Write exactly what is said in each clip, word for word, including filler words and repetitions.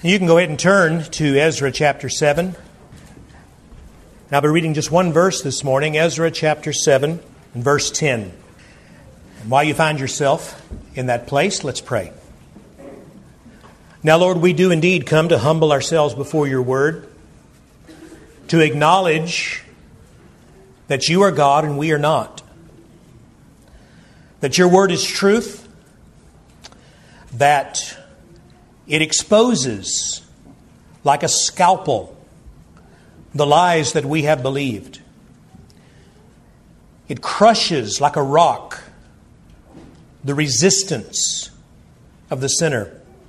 You can go ahead and turn to Ezra chapter seven. I'll be reading just one verse this morning, Ezra chapter seven and verse ten. And while you find yourself in that place, let's pray. Now, Lord, we do indeed come to humble ourselves before your word, to acknowledge that you are God and we are not, that your word is truth, that it exposes like a scalpel the lies that we have believed. It crushes like a rock the resistance of the sinner.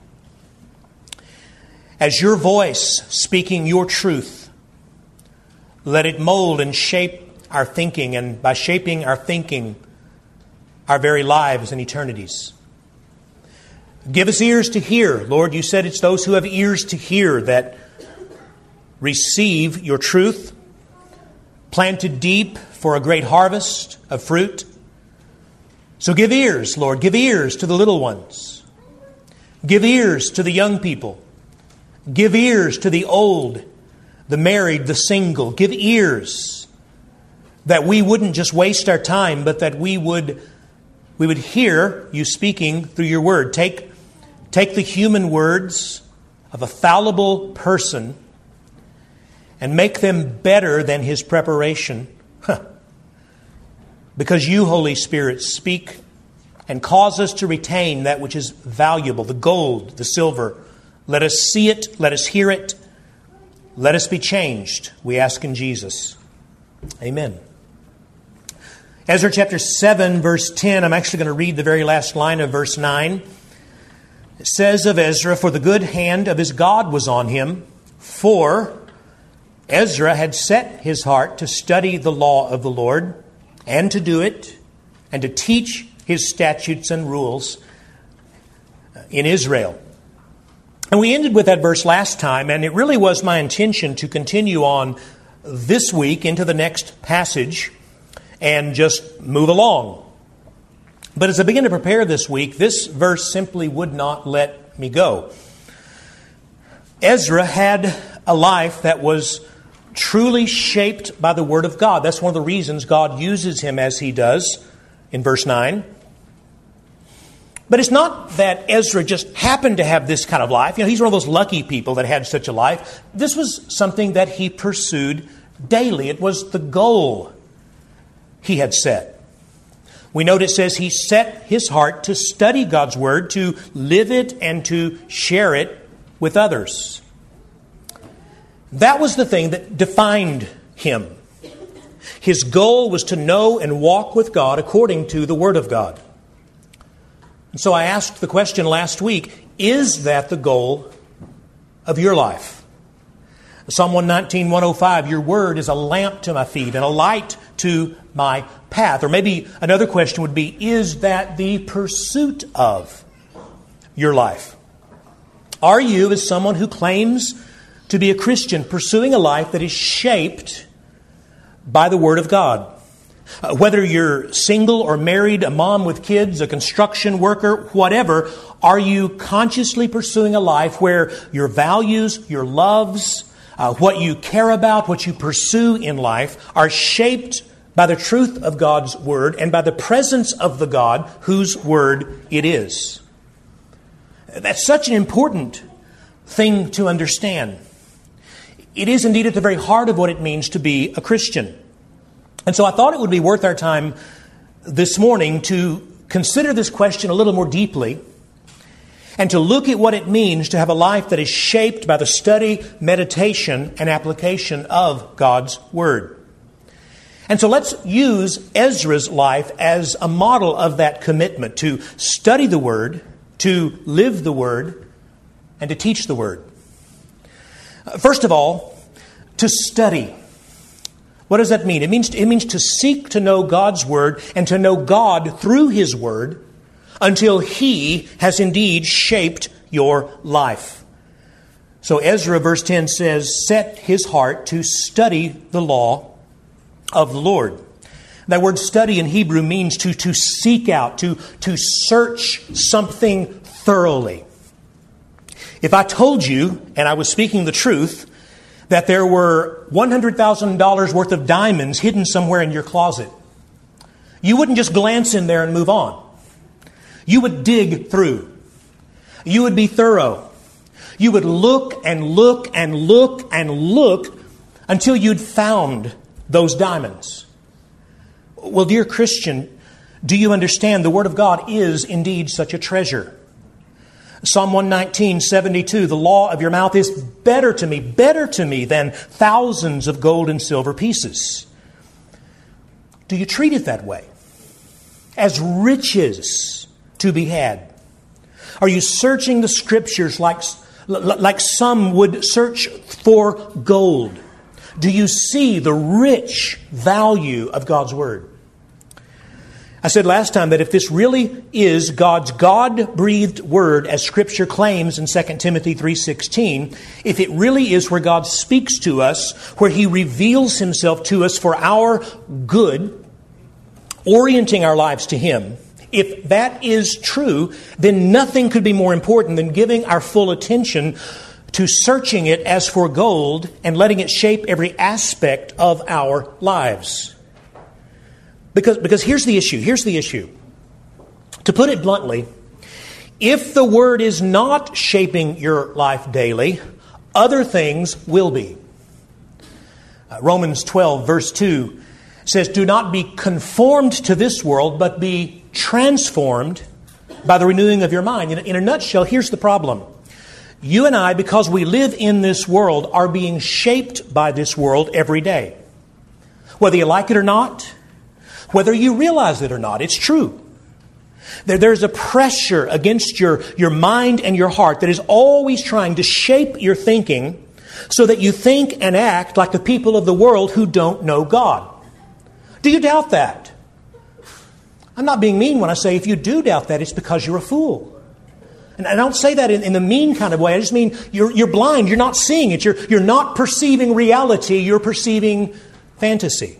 As your voice speaking your truth, let it mold and shape our thinking, and by shaping our thinking, our very lives and eternities. Give us ears to hear. Lord, you said it's those who have ears to hear that receive your truth, planted deep for a great harvest of fruit. So give ears, Lord, give ears to the little ones. Give ears to the young people. Give ears to the old, the married, the single. Give ears that we wouldn't just waste our time, but that we would we would hear you speaking through your word. Take Take the human words of a fallible person and make them better than his preparation. Huh. Because you, Holy Spirit, speak and cause us to retain that which is valuable, the gold, the silver. Let us see it, let us hear it, let us be changed, we ask in Jesus. Amen. Ezra chapter seven, verse ten, I'm actually going to read the very last line of verse nine. It says of Ezra, for the good hand of his God was on him, for Ezra had set his heart to study the law of the Lord, and to do it, and to teach his statutes and rules in Israel. And we ended with that verse last time, and it really was my intention to continue on this week into the next passage and just move along. But as I begin to prepare this week, this verse simply would not let me go. Ezra had a life that was truly shaped by the Word of God. That's one of the reasons God uses him as he does in verse nine. But it's not that Ezra just happened to have this kind of life. You know, he's one of those lucky people that had such a life. This was something that he pursued daily. It was the goal he had set. We note it says he set his heart to study God's Word, to live it and to share it with others. That was the thing that defined him. His goal was to know and walk with God according to the Word of God. And so I asked the question last week, is that the goal of your life? Psalm one nineteen, one oh five, your word is a lamp to my feet and a light to my path. Or maybe another question would be, is that the pursuit of your life? Are you, as someone who claims to be a Christian, pursuing a life that is shaped by the Word of God? Uh, whether you're single or married, a mom with kids, a construction worker, whatever, are you consciously pursuing a life where your values, your loves, Uh, what you care about, what you pursue in life, are shaped by the truth of God's Word and by the presence of the God whose Word it is? That's such an important thing to understand. It is indeed at the very heart of what it means to be a Christian. And so I thought it would be worth our time this morning to consider this question a little more deeply, and to look at what it means to have a life that is shaped by the study, meditation, and application of God's Word. And so let's use Ezra's life as a model of that commitment to study the Word, to live the Word, and to teach the Word. First of all, to study. What does that mean? It means, it means to seek to know God's Word and to know God through His Word, until He has indeed shaped your life. So Ezra, verse ten says, set his heart to study the law of the Lord. That word study in Hebrew means to, to seek out, to, to search something thoroughly. If I told you, and I was speaking the truth, that there were one hundred thousand dollars worth of diamonds hidden somewhere in your closet, you wouldn't just glance in there and move on. You would dig through. You would be thorough. You would look and look and look and look until you'd found those diamonds. Well, dear Christian, do you understand the Word of God is indeed such a treasure? Psalm one nineteen, seventy-two, the law of your mouth is better to me, better to me than thousands of gold and silver pieces. Do you treat it that way? As riches to be had? Are you searching the Scriptures like, like some would search for gold? Do you see the rich value of God's Word? I said last time that if this really is God's God-breathed Word, as Scripture claims in Second Timothy three sixteen, if it really is where God speaks to us, where He reveals Himself to us for our good, orienting our lives to Him, if that is true, then nothing could be more important than giving our full attention to searching it as for gold and letting it shape every aspect of our lives. Because, because here's the issue. Here's the issue. To put it bluntly, if the Word is not shaping your life daily, other things will be. Uh, Romans twelve, verse two says, do not be conformed to this world, but be transformed by the renewing of your mind. In, in a nutshell, here's the problem. You and I, because we live in this world, are being shaped by this world every day. Whether you like it or not, whether you realize it or not, it's true. There, there's a pressure against your, your mind and your heart that is always trying to shape your thinking so that you think and act like the people of the world who don't know God. Do you doubt that? I'm not being mean when I say if you do doubt that, it's because you're a fool. And I don't say that in, in the mean kind of way. I just mean you're, you're blind. You're not seeing it. You're, you're not perceiving reality. You're perceiving fantasy.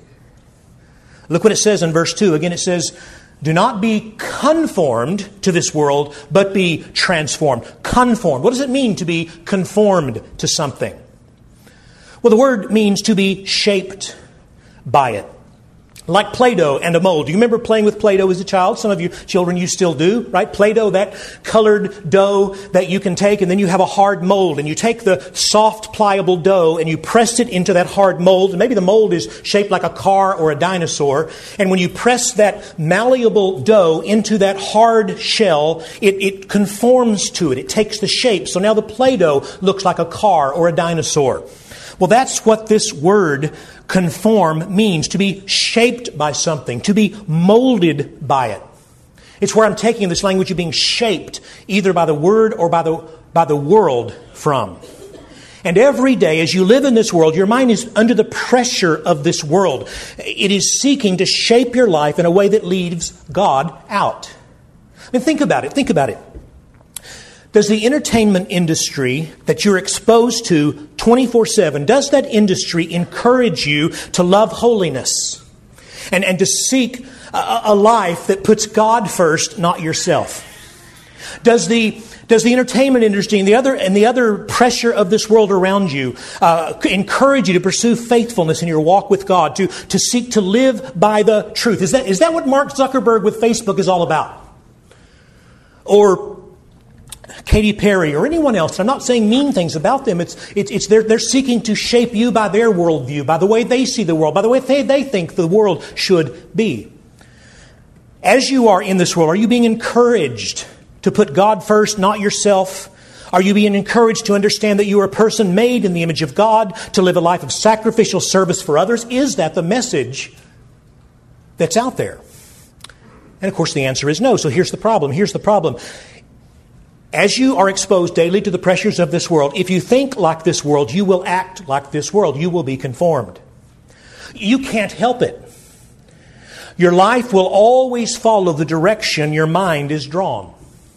Look what it says in verse two. Again, it says, do not be conformed to this world, but be transformed. Conformed. What does it mean to be conformed to something? Well, the word means to be shaped by it. Like Play-Doh and a mold. Do you remember playing with Play-Doh as a child? Some of you children, you still do, right? Play-Doh, that colored dough that you can take, and then you have a hard mold. And you take the soft, pliable dough, and you press it into that hard mold. And maybe the mold is shaped like a car or a dinosaur. And when you press that malleable dough into that hard shell, it, it conforms to it. It takes the shape. So now the Play-Doh looks like a car or a dinosaur. Well, that's what this word conform means, to be shaped by something, to be molded by it. It's where I'm taking this language of being shaped either by the Word or by the, by the world from. And every day as you live in this world, your mind is under the pressure of this world. It is seeking to shape your life in a way that leaves God out. I mean, think about it. Think about it. Does the entertainment industry that you're exposed to twenty-four seven, does that industry encourage you to love holiness and, and to seek a, a life that puts God first, not yourself? Does the does the entertainment industry and the other and the other pressure of this world around you uh, encourage you to pursue faithfulness in your walk with God, to, to seek to live by the truth? Is that is that what Mark Zuckerberg with Facebook is all about? Or Katy Perry or anyone else. I'm not saying mean things about them. It's it's, it's they're, they're seeking to shape you by their worldview, by the way they see the world, by the way they, they think the world should be. As you are in this world, are you being encouraged to put God first, not yourself? Are you being encouraged to understand that you are a person made in the image of God, to live a life of sacrificial service for others? Is that the message that's out there? And of course the answer is no. So here's the problem. Here's the problem. As you are exposed daily to the pressures of this world, if you think like this world, you will act like this world. You will be conformed. You can't help it. Your life will always follow the direction your mind is drawn.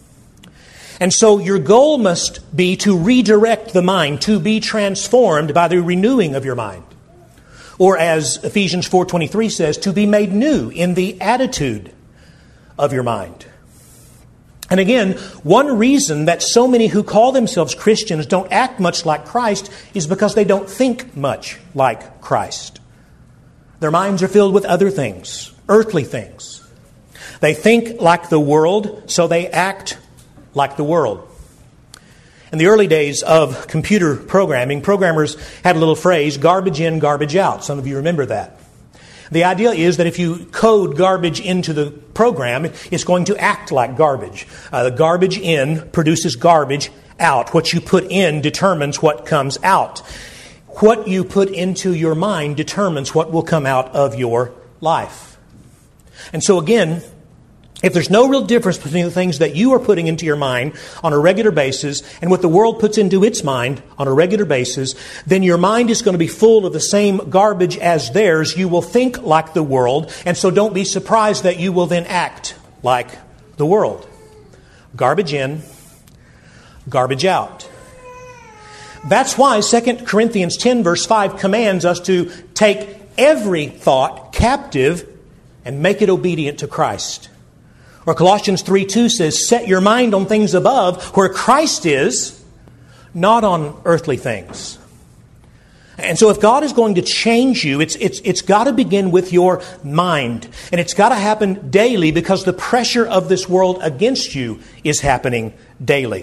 And so your goal must be to redirect the mind, to be transformed by the renewing of your mind. Or as Ephesians four twenty-three says, to be made new in the attitude of your mind. And again, one reason that so many who call themselves Christians don't act much like Christ is because they don't think much like Christ. Their minds are filled with other things, earthly things. They think like the world, so they act like the world. In the early days of computer programming, programmers had a little phrase, garbage in, garbage out. Some of you remember that. The idea is that if you code garbage into the program, it's going to act like garbage. Uh, the garbage in produces garbage out. What you put in determines what comes out. What you put into your mind determines what will come out of your life. And so again, if there's no real difference between the things that you are putting into your mind on a regular basis and what the world puts into its mind on a regular basis, then your mind is going to be full of the same garbage as theirs. You will think like the world, and so don't be surprised that you will then act like the world. Garbage in, garbage out. That's why Second Corinthians ten verse five commands us to take every thought captive and make it obedient to Christ. Or Colossians three two says, set your mind on things above where Christ is, not on earthly things. And so if God is going to change you, it's, it's, it's got to begin with your mind. And it's got to happen daily because the pressure of this world against you is happening daily.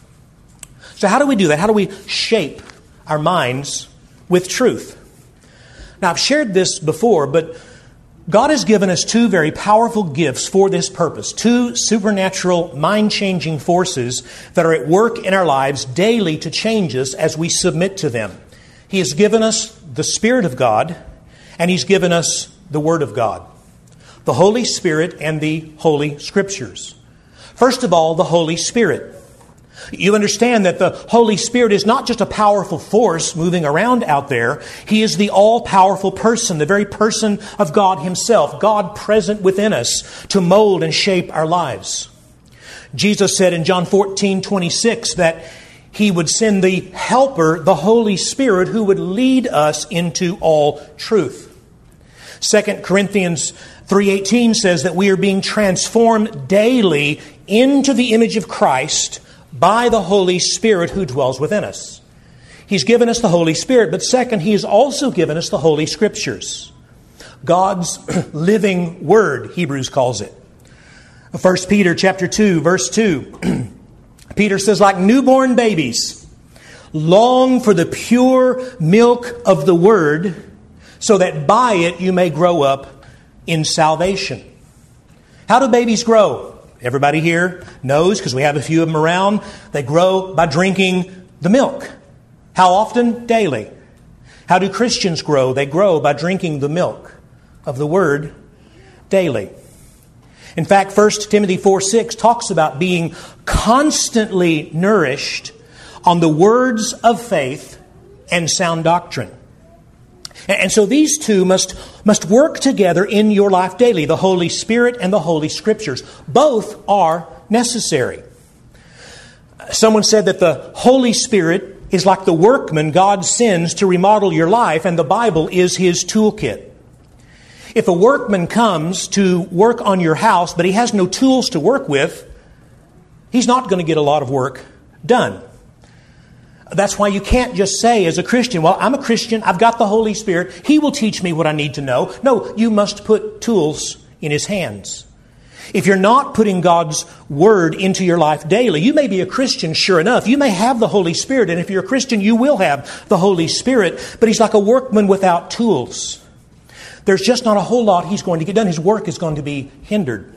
So how do we do that? How do we shape our minds with truth? Now, I've shared this before, but God has given us two very powerful gifts for this purpose. Two supernatural, mind-changing forces that are at work in our lives daily to change us as we submit to them. He has given us the Spirit of God, and He's given us the Word of God. The Holy Spirit and the Holy Scriptures. First of all, the Holy Spirit. You understand that the Holy Spirit is not just a powerful force moving around out there. He is the all-powerful person, the very person of God Himself, God present within us to mold and shape our lives. Jesus said in John fourteen twenty-six that He would send the Helper, the Holy Spirit, who would lead us into all truth. Second Corinthians three eighteen says that we are being transformed daily into the image of Christ by the Holy Spirit who dwells within us. He's given us the Holy Spirit, but second, He has also given us the Holy Scriptures. God's living Word, Hebrews calls it. First Peter chapter two, verse two. Peter says, like newborn babies, long for the pure milk of the Word, so that by it you may grow up in salvation. How do babies grow? Everybody here knows, because we have a few of them around, they grow by drinking the milk. How often? Daily. How do Christians grow? They grow by drinking the milk of the Word daily. In fact, First Timothy four six talks about being constantly nourished on the words of faith and sound doctrine. And so these two must, must work together in your life daily, the Holy Spirit and the Holy Scriptures. Both are necessary. Someone said that the Holy Spirit is like the workman God sends to remodel your life, and the Bible is His toolkit. If a workman comes to work on your house, but he has no tools to work with, he's not going to get a lot of work done. That's why you can't just say as a Christian, well, I'm a Christian, I've got the Holy Spirit, He will teach me what I need to know. No, you must put tools in His hands. If you're not putting God's Word into your life daily, you may be a Christian, sure enough. You may have the Holy Spirit, and if you're a Christian, you will have the Holy Spirit, but He's like a workman without tools. There's just not a whole lot He's going to get done. His work is going to be hindered.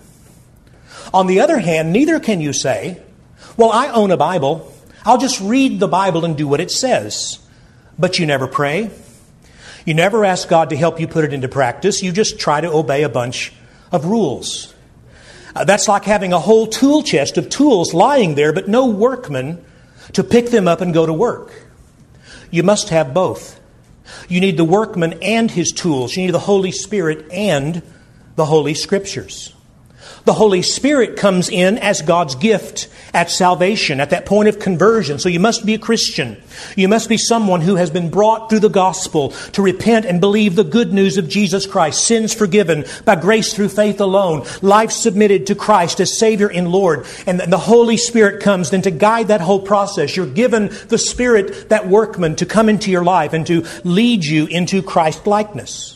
On the other hand, neither can you say, well, I own a Bible, I'll just read the Bible and do what it says. But you never pray. You never ask God to help you put it into practice. You just try to obey a bunch of rules. Uh, that's like having a whole tool chest of tools lying there, but no workman to pick them up and go to work. You must have both. You need the workman and his tools. You need the Holy Spirit and the Holy Scriptures. The Holy Spirit comes in as God's gift at salvation, at that point of conversion. So you must be a Christian. You must be someone who has been brought through the gospel to repent and believe the good news of Jesus Christ, sins forgiven by grace through faith alone, life submitted to Christ as Savior and Lord. And the Holy Spirit comes then to guide that whole process. You're given the Spirit, that workman, to come into your life and to lead you into Christ-likeness.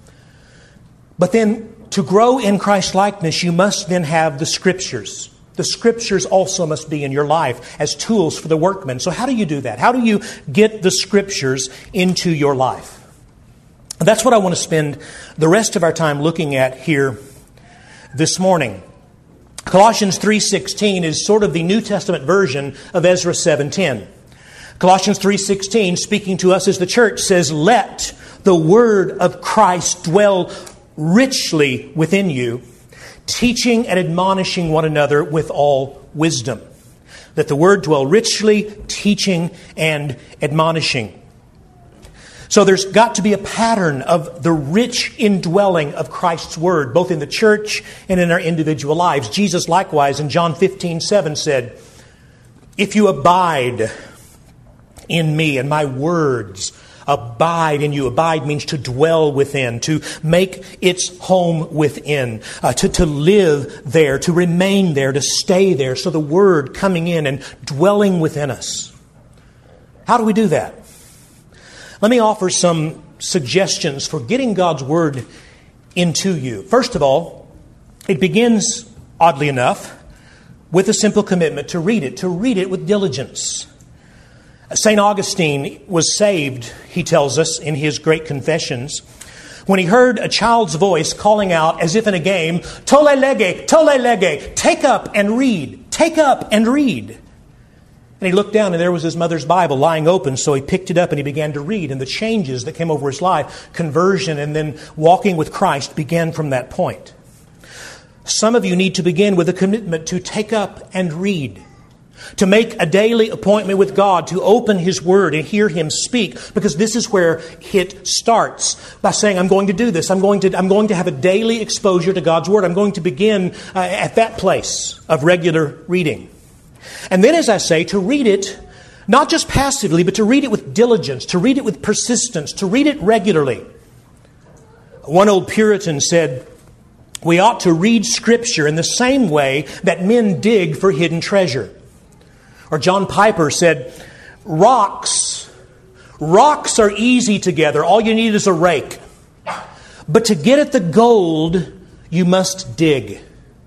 But then, to grow in Christ-likeness, you must then have the Scriptures. The Scriptures also must be in your life as tools for the workman. So how do you do that? How do you get the Scriptures into your life? That's what I want to spend the rest of our time looking at here this morning. Colossians three sixteen is sort of the New Testament version of Ezra seven ten. Colossians three sixteen, speaking to us as the church, says, "Let the word of Christ dwell richly within you, teaching and admonishing one another with all wisdom." Let the word dwell richly, teaching and admonishing. So there's got to be a pattern of the rich indwelling of Christ's word, both in the church and in our individual lives. Jesus likewise in John fifteen seven said, "If you abide in me and my words abide in you." Abide means to dwell within, to make its home within, uh, to, to live there, to remain there, to stay there. So the word coming in and dwelling within us. How do we do that? Let me offer some suggestions for getting God's word into you. First of all, it begins, oddly enough, with a simple commitment to read it, to read it with diligence. Saint Augustine was saved, he tells us in his Great Confessions, when he heard a child's voice calling out as if in a game, "Tolle lege, tolle lege, take up and read, take up and read." And he looked down and there was his mother's Bible lying open, so he picked it up and he began to read. And the changes that came over his life, conversion and then walking with Christ, began from that point. Some of you need to begin with a commitment to take up and read. To make a daily appointment with God, to open His Word and hear Him speak, because this is where it starts by saying, I'm going to do this. I'm going to, I'm going to have a daily exposure to God's Word. I'm going to begin uh, at that place of regular reading. And then, as I say, to read it, not just passively, but to read it with diligence, to read it with persistence, to read it regularly. One old Puritan said, we ought to read Scripture in the same way that men dig for hidden treasure. Or John Piper said, rocks, rocks are easy to gather. All you need is a rake. But to get at the gold, you must dig.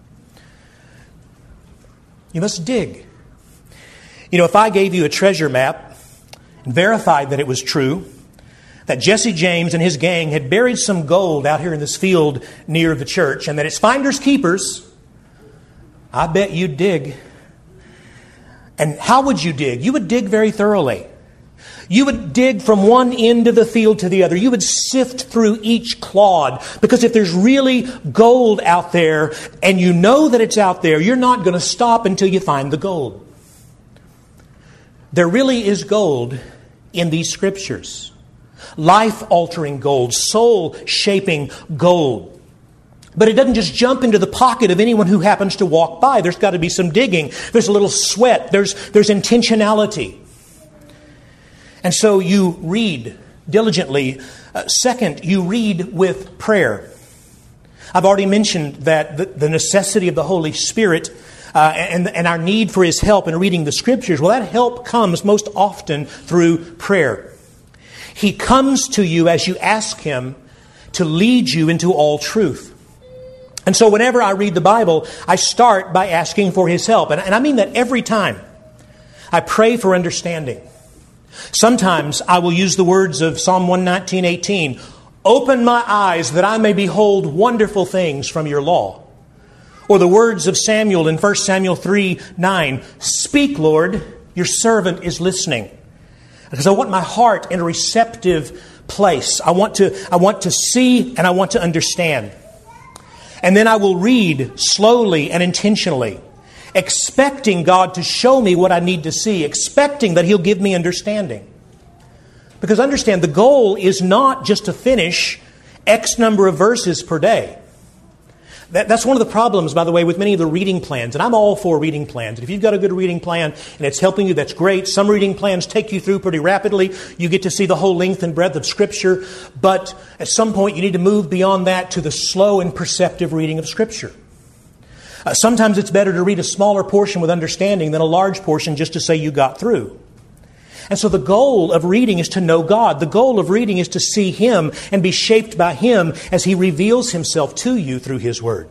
You must dig. You know, if I gave you a treasure map and verified that it was true, that Jesse James and his gang had buried some gold out here in this field near the church, and that it's finders keepers, I bet you'd dig. And how would you dig? You would dig very thoroughly. You would dig from one end of the field to the other. You would sift through each clod. Because if there's really gold out there and you know that it's out there, you're not going to stop until you find the gold. There really is gold in these Scriptures. Life-altering gold, soul-shaping gold. But it doesn't just jump into the pocket of anyone who happens to walk by. There's got to be some digging. There's a little sweat. There's, there's intentionality. And so you read diligently. Uh, second, you read with prayer. I've already mentioned that the, the necessity of the Holy Spirit uh, and, and our need for His help in reading the Scriptures. Well, that help comes most often through prayer. He comes to you as you ask Him to lead you into all truth. And so whenever I read the Bible, I start by asking for His help. And, and I mean that every time. I pray for understanding. Sometimes I will use the words of Psalm one nineteen, eighteen. Open my eyes that I may behold wonderful things from your law. Or the words of Samuel in First Samuel three, nine. Speak, Lord, your servant is listening. Because I want my heart in a receptive place. I want to, I want to see and I want to understand. And then I will read slowly and intentionally, expecting God to show me what I need to see, expecting that He'll give me understanding. Because understand, the goal is not just to finish X number of verses per day. That, that's one of the problems, by the way, with many of the reading plans. And I'm all for reading plans. And if you've got a good reading plan and it's helping you, that's great. Some reading plans take you through pretty rapidly. You get to see the whole length and breadth of Scripture. But at some point, you need to move beyond that to the slow and perceptive reading of Scripture. Uh, sometimes it's better to read a smaller portion with understanding than a large portion just to say you got through. And so the goal of reading is to know God. The goal of reading is to see Him and be shaped by Him as He reveals Himself to you through His Word.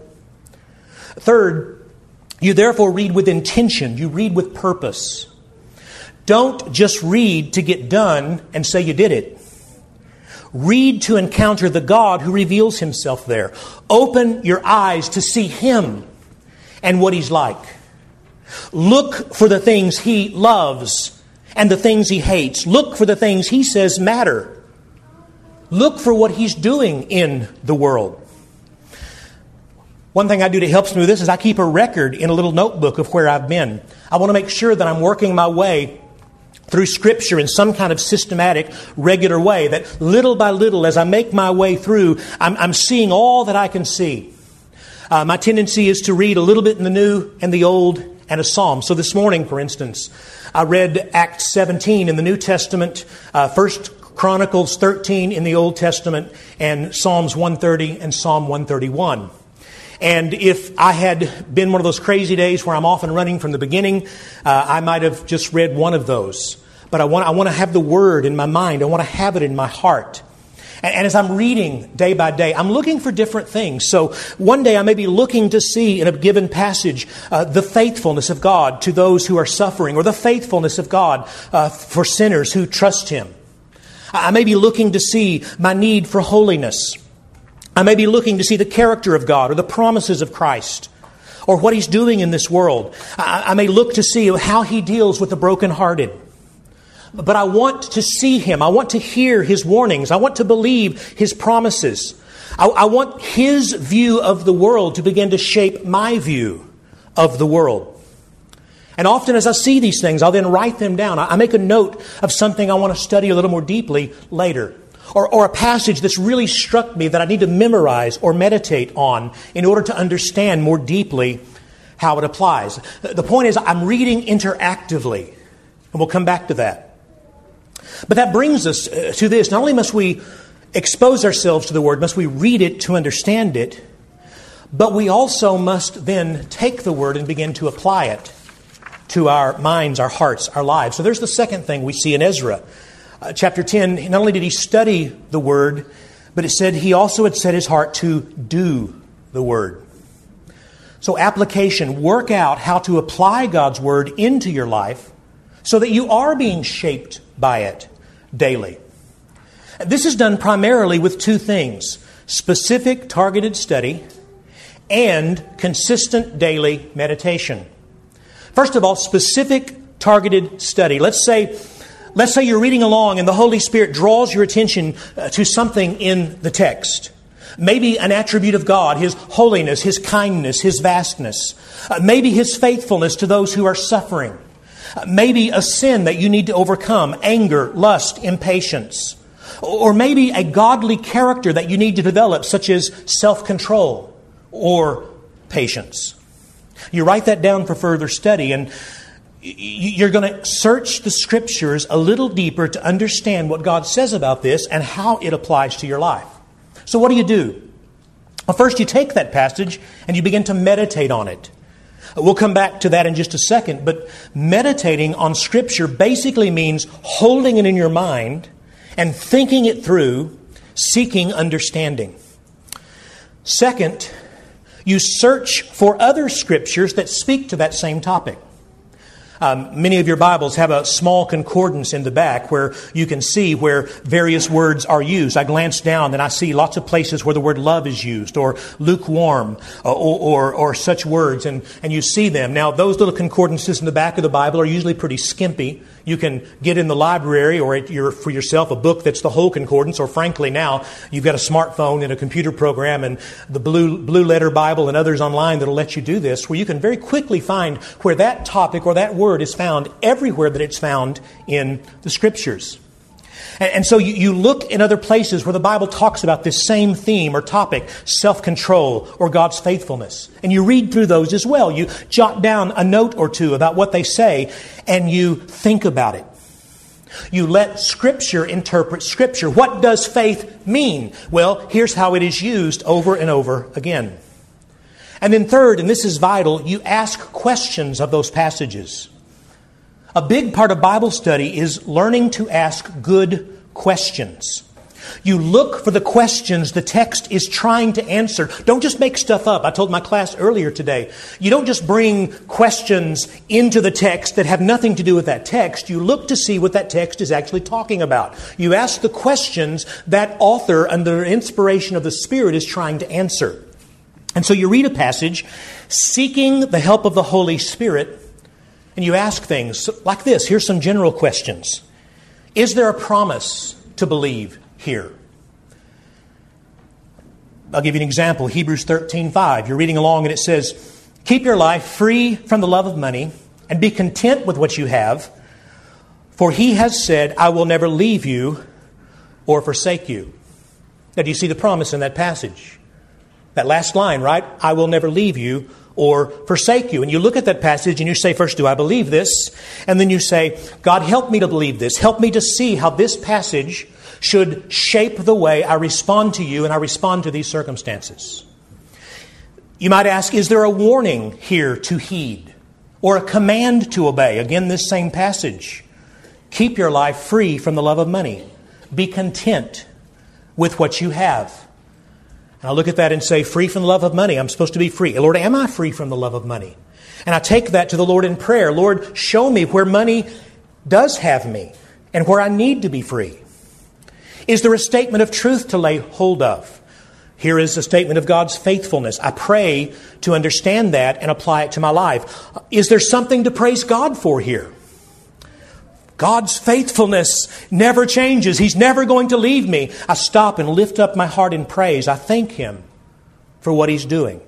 Third, you therefore read with intention. You read with purpose. Don't just read to get done and say you did it. Read to encounter the God who reveals Himself there. Open your eyes to see Him and what He's like. Look for the things He loves and the things He hates. Look for the things He says matter. Look for what He's doing in the world. One thing I do that helps me with this is I keep a record in a little notebook of where I've been. I want to make sure that I'm working my way through Scripture in some kind of systematic, regular way, that little by little, as I make my way through, I'm, I'm seeing all that I can see. Uh, my tendency is to read a little bit in the New and the Old and a Psalm. So this morning, for instance, I read Acts seventeen in the New Testament, uh, First Chronicles thirteen in the Old Testament, and Psalms one thirty and Psalm one thirty-one. And if I had been one of those crazy days where I'm off and running from the beginning, uh, I might have just read one of those. But I want, I want to have the Word in my mind. I want to have it in my heart. And, and as I'm reading day by day, I'm looking for different things. So one day I may be looking to see in a given passage uh, the faithfulness of God to those who are suffering, or the faithfulness of God uh, for sinners who trust Him. I may be looking to see my need for holiness. I may be looking to see the character of God or the promises of Christ or what He's doing in this world. I, I may look to see how He deals with the brokenhearted. But I want to see Him. I want to hear His warnings. I want to believe His promises. I, I want His view of the world to begin to shape my view of the world. And often as I see these things, I'll then write them down. I, I make a note of something I want to study a little more deeply later. Or, or a passage that's really struck me that I need to memorize or meditate on in order to understand more deeply how it applies. The point is, I'm reading interactively. And we'll come back to that. But that brings us to this. Not only must we expose ourselves to the Word, must we read it to understand it, but we also must then take the Word and begin to apply it to our minds, our hearts, our lives. So there's the second thing we see in Ezra. Uh, chapter ten, not only did he study the Word, but it said he also had set his heart to do the Word. So application, work out how to apply God's Word into your life so that you are being shaped by it daily. This is done primarily with two things: specific targeted study and consistent daily meditation. First of all, specific targeted study. Let's say Let's say you're reading along and the Holy Spirit draws your attention uh, to something in the text. Maybe an attribute of God, His holiness, His kindness, His vastness. Uh, maybe His faithfulness to those who are suffering. Uh, maybe a sin that you need to overcome, anger, lust, impatience. Or maybe a godly character that you need to develop, such as self-control or patience. You write that down for further study, and you're going to search the Scriptures a little deeper to understand what God says about this and how it applies to your life. So what do you do? Well, first you take that passage and you begin to meditate on it. We'll come back to that in just a second, but meditating on Scripture basically means holding it in your mind and thinking it through, seeking understanding. Second, you search for other Scriptures that speak to that same topic. Um, many of your Bibles have a small concordance in the back where you can see where various words are used. I glance down and I see lots of places where the word love is used, or lukewarm, or, or, or such words, and, and you see them. Now, those little concordances in the back of the Bible are usually pretty skimpy. You can get in the library or at your, for yourself a book that's the whole concordance, or frankly now you've got a smartphone and a computer program and the Blue, Blue Letter Bible and others online that'll let you do this, where you can very quickly find where that topic or that word is found everywhere that it's found in the Scriptures. And, and so you, you look in other places where the Bible talks about this same theme or topic, self-control or God's faithfulness. And you read through those as well. You jot down a note or two about what they say, and you think about it. You let Scripture interpret Scripture. What does faith mean? Well, here's how it is used over and over again. And then third, and this is vital, you ask questions of those passages. A big part of Bible study is learning to ask good questions. You look for the questions the text is trying to answer. Don't just make stuff up. I told my class earlier today, you don't just bring questions into the text that have nothing to do with that text. You look to see what that text is actually talking about. You ask the questions that author, under inspiration of the Spirit, is trying to answer. And so you read a passage seeking the help of the Holy Spirit, and you ask things like this. Here's some general questions. Is there a promise to believe here? I'll give you an example. Hebrews thirteen five. You're reading along and it says, keep your life free from the love of money and be content with what you have, for He has said, I will never leave you or forsake you. Now, do you see the promise in that passage? That last line, right? I will never leave you or forsake you. And you look at that passage and you say, first, do I believe this? And then you say, God, help me to believe this. Help me to see how this passage should shape the way I respond to you and I respond to these circumstances. You might ask, is there a warning here to heed or a command to obey? Again, this same passage. Keep your life free from the love of money. Be content with what you have. And I look at that and say, free from the love of money. I'm supposed to be free. Lord, am I free from the love of money? And I take that to the Lord in prayer. Lord, show me where money does have me and where I need to be free. Is there a statement of truth to lay hold of? Here is a statement of God's faithfulness. I pray to understand that and apply it to my life. Is there something to praise God for here? God's faithfulness never changes. He's never going to leave me. I stop and lift up my heart in praise. I thank Him for what He's doing.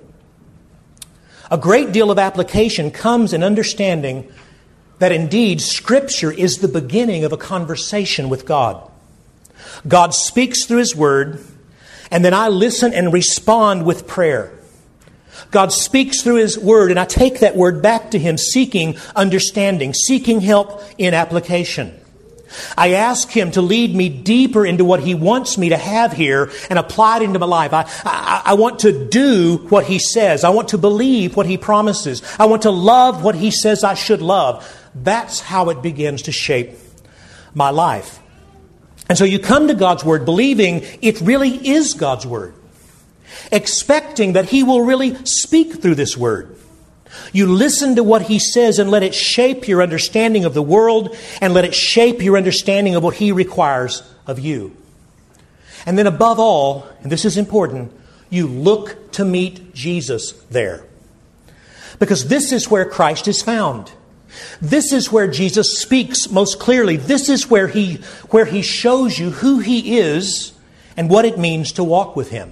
A great deal of application comes in understanding that indeed Scripture is the beginning of a conversation with God. God speaks through His Word, and then I listen and respond with prayer. God speaks through His Word, and I take that Word back to Him, seeking understanding, seeking help in application. I ask Him to lead me deeper into what He wants me to have here and apply it into my life. I, I, I want to do what He says. I want to believe what He promises. I want to love what He says I should love. That's how it begins to shape my life. And so you come to God's Word believing it really is God's Word, expecting that He will really speak through this Word. You listen to what He says and let it shape your understanding of the world and let it shape your understanding of what He requires of you. And then above all, and this is important, you look to meet Jesus there. Because this is where Christ is found. This is where Jesus speaks most clearly. This is where He, where He shows you who He is and what it means to walk with Him.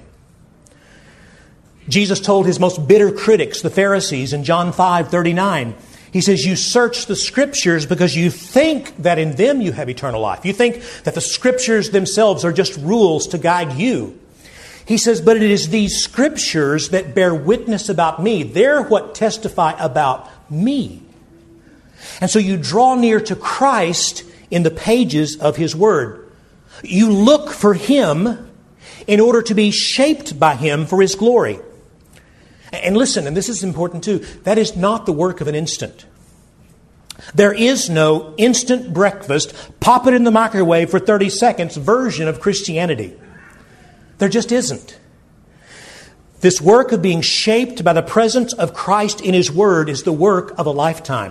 Jesus told His most bitter critics, the Pharisees, in John five thirty-nine, He says, you search the Scriptures because you think that in them you have eternal life. You think that the Scriptures themselves are just rules to guide you. He says, but it is these Scriptures that bear witness about me. They're what testify about me. And so you draw near to Christ in the pages of His Word. You look for Him in order to be shaped by Him for His glory. And listen, and this is important too, that is not the work of an instant. There is no instant breakfast, pop it in the microwave for thirty seconds version of Christianity. There just isn't. This work of being shaped by the presence of Christ in His Word is the work of a lifetime.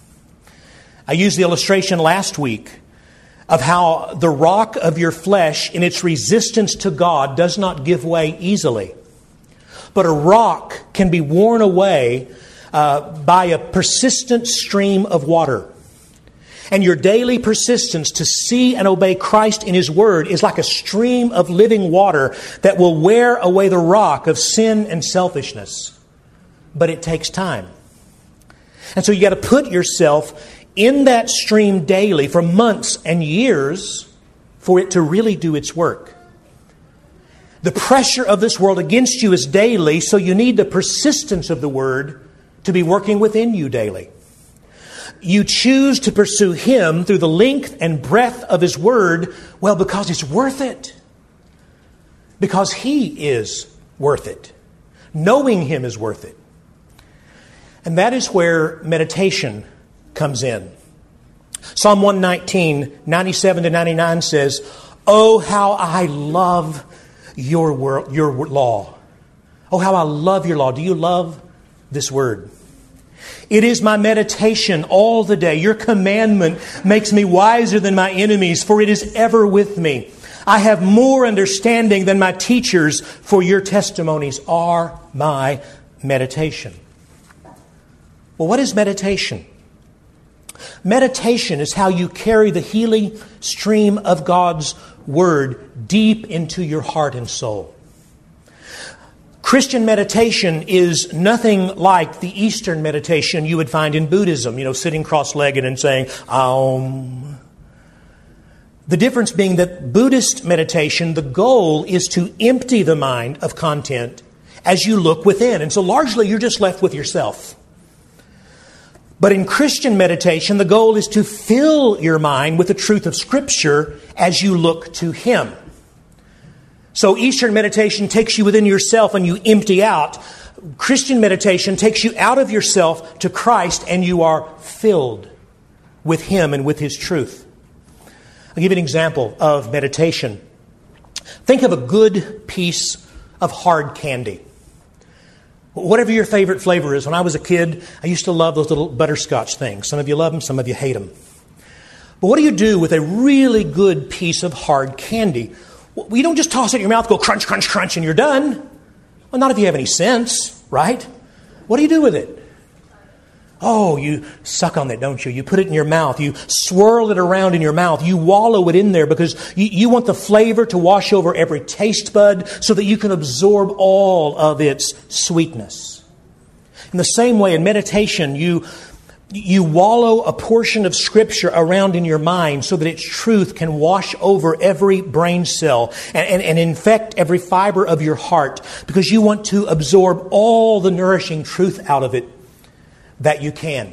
I used the illustration last week of how the rock of your flesh in its resistance to God does not give way easily. But a rock can be worn away uh, by a persistent stream of water. And your daily persistence to see and obey Christ in His Word is like a stream of living water that will wear away the rock of sin and selfishness. But it takes time. And so you got to put yourself in that stream daily for months and years for it to really do its work. The pressure of this world against you is daily, so you need the persistence of the Word to be working within you daily. You choose to pursue Him through the length and breadth of His Word, well, because it's worth it. Because He is worth it. Knowing Him is worth it. And that is where meditation comes in. Psalm one nineteen, ninety-seven to ninety-nine says, "Oh, how I love your word, your law. Oh, how I love your law." Do you love this word? "It is my meditation all the day. Your commandment makes me wiser than my enemies, for it is ever with me. I have more understanding than my teachers, for your testimonies are my meditation." Well, what is meditation? Meditation is how you carry the healing stream of God's Word deep into your heart and soul. Christian meditation is nothing like the Eastern meditation you would find in Buddhism, you know, sitting cross-legged and saying, Aum. The difference being that Buddhist meditation, the goal is to empty the mind of content as you look within. And so largely you're just left with yourself. But in Christian meditation, the goal is to fill your mind with the truth of Scripture as you look to Him. So Eastern meditation takes you within yourself and you empty out. Christian meditation takes you out of yourself to Christ and you are filled with Him and with His truth. I'll give you an example of meditation. Think of a good piece of hard candy. Whatever your favorite flavor is. When I was a kid, I used to love those little butterscotch things. Some of you love them, some of you hate them. But what do you do with a really good piece of hard candy? Well, you don't just toss it in your mouth, go crunch, crunch, crunch, and you're done. Well, not if you have any sense, right? What do you do with it? Oh, you suck on it, don't you? You put it in your mouth. You swirl it around in your mouth. You wallow it in there because you, you want the flavor to wash over every taste bud so that you can absorb all of its sweetness. In the same way, in meditation, you, you wallow a portion of Scripture around in your mind so that its truth can wash over every brain cell and, and, and infect every fiber of your heart because you want to absorb all the nourishing truth out of it that you can.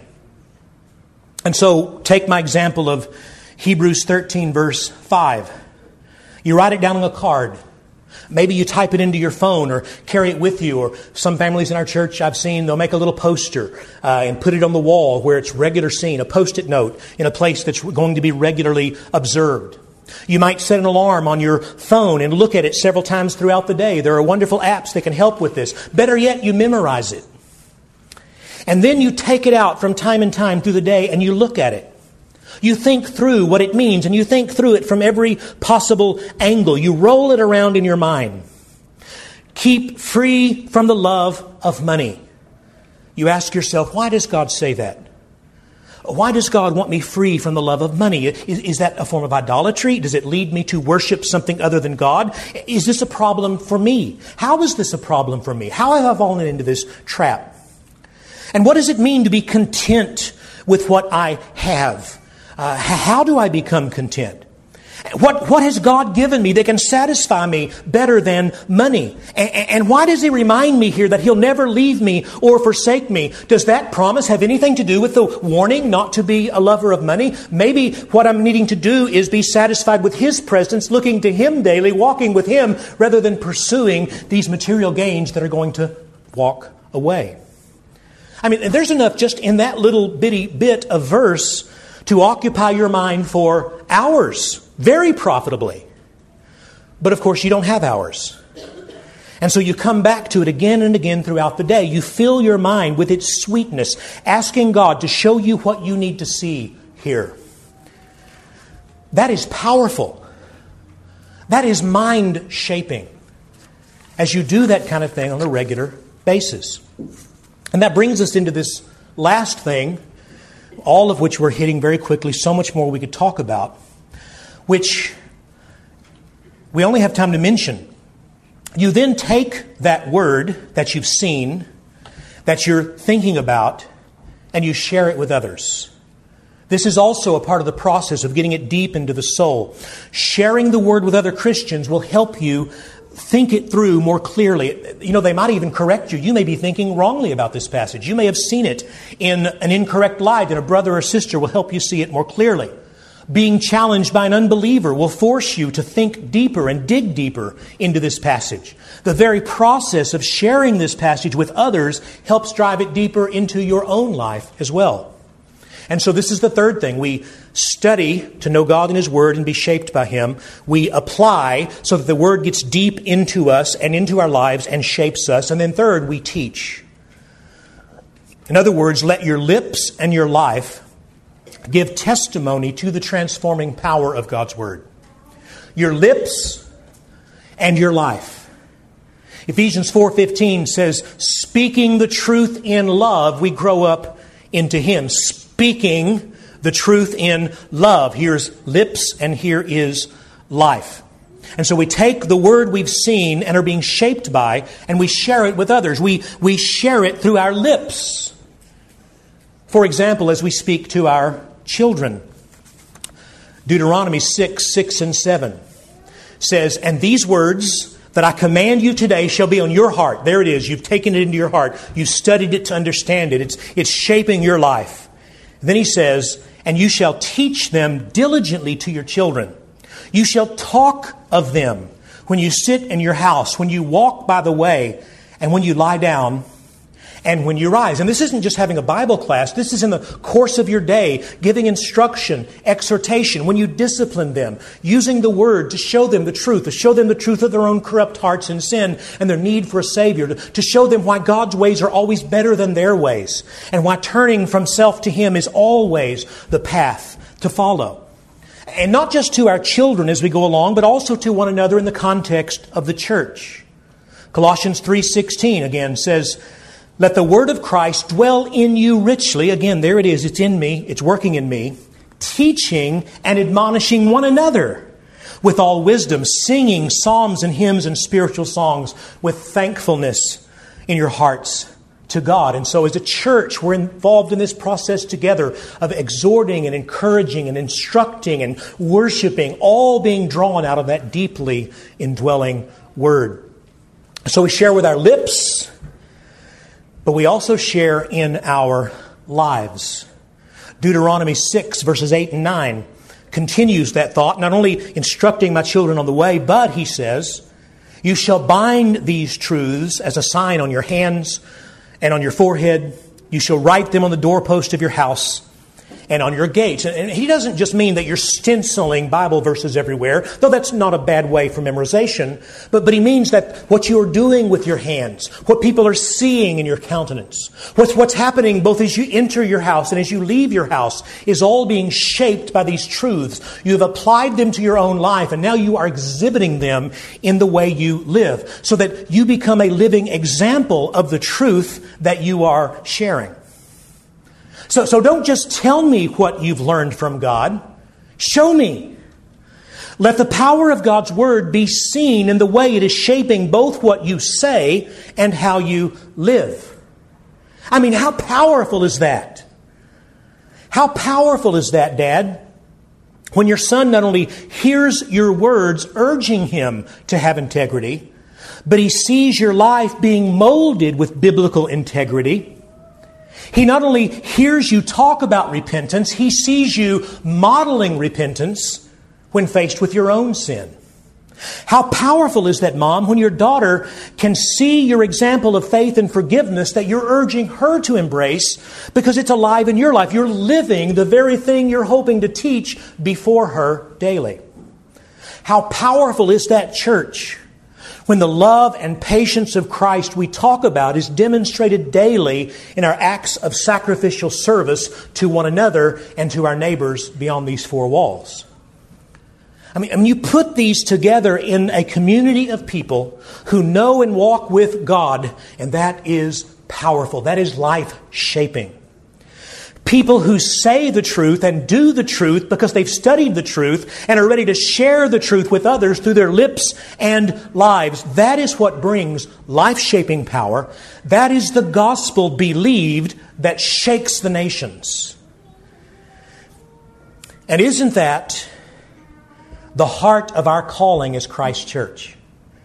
And so, take my example of Hebrews thirteen, verse five. You write it down on a card. Maybe you type it into your phone or carry it with you. Or some families in our church I've seen, they'll make a little poster uh, and put it on the wall where it's regular seen, a Post-it note in a place that's going to be regularly observed. You might set an alarm on your phone and look at it several times throughout the day. There are wonderful apps that can help with this. Better yet, you memorize it. And then you take it out from time and time through the day and you look at it. You think through what it means and you think through it from every possible angle. You roll it around in your mind. Keep free from the love of money. You ask yourself, why does God say that? Why does God want me free from the love of money? Is, is that a form of idolatry? Does it lead me to worship something other than God? Is this a problem for me? How is this a problem for me? How have I fallen into this trap? And what does it mean to be content with what I have? Uh, how do I become content? What, what has God given me that can satisfy me better than money? And, and why does He remind me here that He'll never leave me or forsake me? Does that promise have anything to do with the warning not to be a lover of money? Maybe what I'm needing to do is be satisfied with His presence, looking to Him daily, walking with Him, rather than pursuing these material gains that are going to walk away. I mean, there's enough just in that little bitty bit of verse to occupy your mind for hours, very profitably. But of course, you don't have hours. And so you come back to it again and again throughout the day. You fill your mind with its sweetness, asking God to show you what you need to see here. That is powerful. That is mind-shaping as you do that kind of thing on a regular basis. And that brings us into this last thing, all of which we're hitting very quickly, so much more we could talk about, which we only have time to mention. You then take that word that you've seen, that you're thinking about, and you share it with others. This is also a part of the process of getting it deep into the soul. Sharing the Word with other Christians will help you think it through more clearly. You know, they might even correct you. You may be thinking wrongly about this passage. You may have seen it in an incorrect light, and a brother or sister will help you see it more clearly. Being challenged by an unbeliever will force you to think deeper and dig deeper into this passage. The very process of sharing this passage with others helps drive it deeper into your own life as well. And so this is the third thing. We study to know God and His Word and be shaped by Him. We apply so that the Word gets deep into us and into our lives and shapes us. And then third, we teach. In other words, let your lips and your life give testimony to the transforming power of God's Word. Your lips and your life. Ephesians four fifteen says, speaking the truth in love, we grow up into Him. Speaking the truth in love. Here's lips and here is life. And so we take the Word we've seen and are being shaped by, and we share it with others. We, we share it through our lips. For example, as we speak to our children. Deuteronomy six, six and seven says, and these words that I command you today shall be on your heart. There it is. You've taken it into your heart. You've studied it to understand it. It's, it's shaping your life. Then he says, and you shall teach them diligently to your children. You shall talk of them when you sit in your house, when you walk by the way, and when you lie down, and when you rise. And this isn't just having a Bible class. This is in the course of your day, giving instruction, exhortation, when you discipline them, using the Word to show them the truth, to show them the truth of their own corrupt hearts and sin and their need for a Savior, to, to show them why God's ways are always better than their ways, and why turning from self to Him is always the path to follow. And not just to our children as we go along, but also to one another in the context of the church. Colossians three sixteen again says, let the word of Christ dwell in you richly. Again, there it is. It's in me. It's working in me. Teaching and admonishing one another with all wisdom, singing psalms and hymns and spiritual songs with thankfulness in your hearts to God. And so as a church, we're involved in this process together of exhorting and encouraging and instructing and worshiping, all being drawn out of that deeply indwelling Word. So we share with our lips, but we also share in our lives. Deuteronomy six, verses eight and nine continues that thought, not only instructing my children on the way, but he says, you shall bind these truths as a sign on your hands and on your forehead. You shall write them on the doorpost of your house and on your gates. And he doesn't just mean that you're stenciling Bible verses everywhere, though that's not a bad way for memorization. But, but he means that what you're doing with your hands, what people are seeing in your countenance, what's, what's happening both as you enter your house and as you leave your house is all being shaped by these truths. You have applied them to your own life, and now you are exhibiting them in the way you live, so that you become a living example of the truth that you are sharing. So, so don't just tell me what you've learned from God. Show me. Let the power of God's Word be seen in the way it is shaping both what you say and how you live. I mean, how powerful is that? How powerful is that, Dad? When your son not only hears your words urging him to have integrity, but he sees your life being molded with biblical integrity. He not only hears you talk about repentance, he sees you modeling repentance when faced with your own sin. How powerful is that, Mom, when your daughter can see your example of faith and forgiveness that you're urging her to embrace because it's alive in your life. You're living the very thing you're hoping to teach before her daily. How powerful is that, church, when the love and patience of Christ we talk about is demonstrated daily in our acts of sacrificial service to one another and to our neighbors beyond these four walls. I mean, I mean, you put these together in a community of people who know and walk with God, and that is powerful. That is life-shaping. People who say the truth and do the truth because they've studied the truth and are ready to share the truth with others through their lips and lives. That is what brings life-shaping power. That is the gospel believed that shakes the nations. And isn't that the heart of our calling as Christ Church?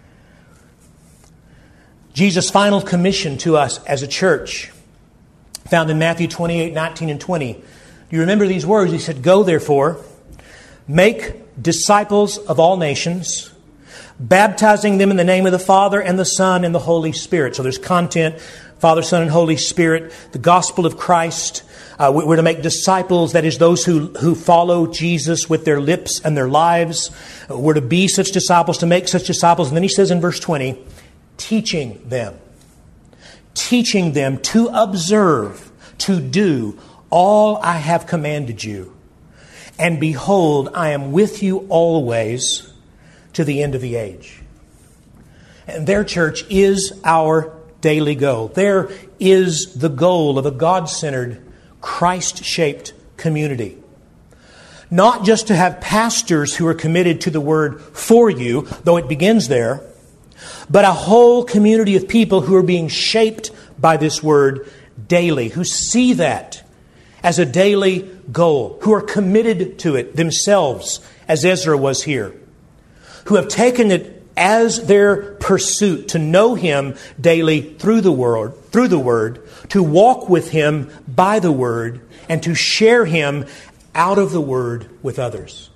Jesus' final commission to us as a church, found in Matthew twenty-eight, nineteen, and twenty. Do you remember these words? He said, "Go therefore, make disciples of all nations, baptizing them in the name of the Father and the Son and the Holy Spirit." So there's content, Father, Son, and Holy Spirit, the gospel of Christ. Uh, we're to make disciples, that is, those who, who follow Jesus with their lips and their lives. We're to be such disciples, to make such disciples. And then he says in verse twenty, teaching them, teaching them to observe, to do all I have commanded you. And behold, I am with you always to the end of the age. And their church is our daily goal. There is the goal of a God-centered, Christ-shaped community. Not just to have pastors who are committed to the Word for you, though it begins there, but a whole community of people who are being shaped by this Word daily, who see that as a daily goal, who are committed to it themselves, as Ezra was here, who have taken it as their pursuit to know Him daily through the Word, through the Word, to walk with Him by the Word, and to share Him out of the Word with others.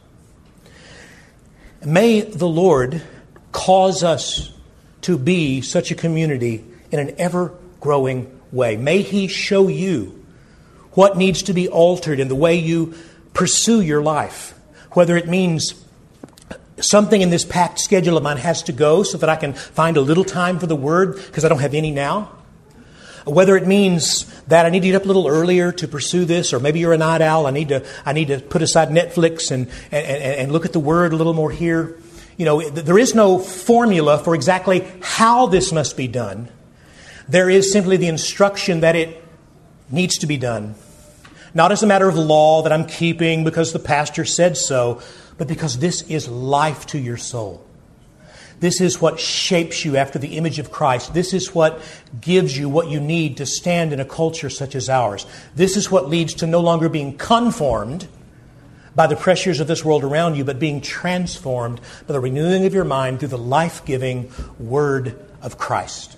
May the Lord cause us to be such a community in an ever-growing way. May He show you what needs to be altered in the way you pursue your life, whether it means something in this packed schedule of mine has to go so that I can find a little time for the Word because I don't have any now. Whether it means that I need to get up a little earlier to pursue this, or maybe you're a night owl, I need to I need to put aside Netflix and, and, and look at the Word a little more here. You know, there is no formula for exactly how this must be done. There is simply the instruction that it needs to be done. Not as a matter of law that I'm keeping because the pastor said so, but because this is life to your soul. This is what shapes you after the image of Christ. This is what gives you what you need to stand in a culture such as ours. This is what leads to no longer being conformed by the pressures of this world around you, but being transformed by the renewing of your mind through the life-giving Word of Christ.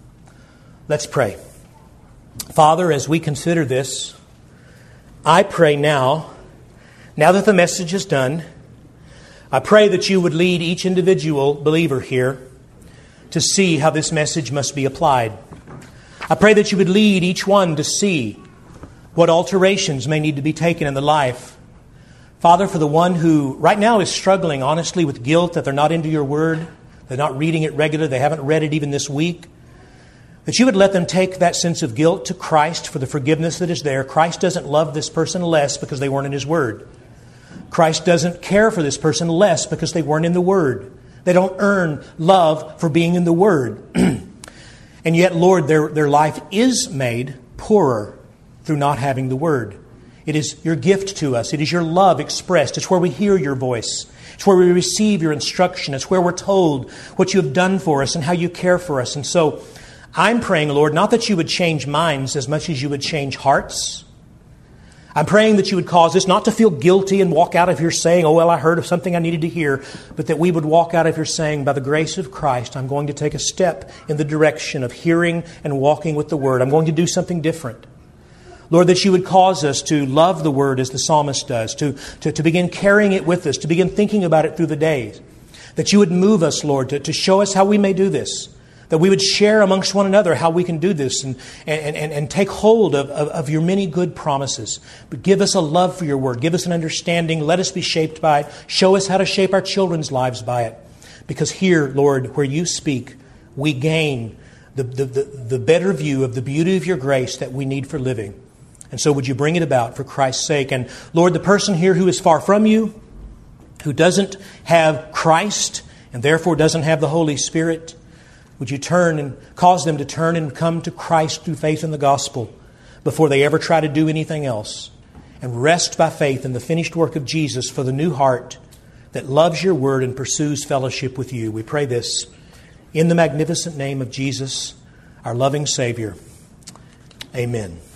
Let's pray. Father, as we consider this, I pray now, now that the message is done, I pray that you would lead each individual believer here to see how this message must be applied. I pray that you would lead each one to see what alterations may need to be taken in the life. Father, for the one who right now is struggling honestly with guilt that they're not into your Word, they're not reading it regularly, they haven't read it even this week, that you would let them take that sense of guilt to Christ for the forgiveness that is there. Christ doesn't love this person less because they weren't in His Word. Christ doesn't care for this person less because they weren't in the Word. They don't earn love for being in the Word. And yet, Lord, their, their life is made poorer through not having the Word. It is your gift to us. It is your love expressed. It's where we hear your voice. It's where we receive your instruction. It's where we're told what you have done for us and how you care for us. And so I'm praying, Lord, not that you would change minds as much as you would change hearts. I'm praying that you would cause us not to feel guilty and walk out of here saying, oh, well, I heard of something I needed to hear, but that we would walk out of here saying, by the grace of Christ, I'm going to take a step in the direction of hearing and walking with the Word. I'm going to do something different. Lord, that you would cause us to love the Word as the psalmist does, to, to, to begin carrying it with us, to begin thinking about it through the days. That you would move us, Lord, to, to show us how we may do this. That we would share amongst one another how we can do this and, and, and, and take hold of, of, of your many good promises. But give us a love for your Word. Give us an understanding. Let us be shaped by it. Show us how to shape our children's lives by it. Because here, Lord, where you speak, we gain the, the, the, the better view of the beauty of your grace that we need for living. And so would you bring it about for Christ's sake? And Lord, the person here who is far from you, who doesn't have Christ and therefore doesn't have the Holy Spirit, would you turn and cause them to turn and come to Christ through faith in the gospel before they ever try to do anything else, and rest by faith in the finished work of Jesus for the new heart that loves your Word and pursues fellowship with you. We pray this in the magnificent name of Jesus, our loving Savior. Amen.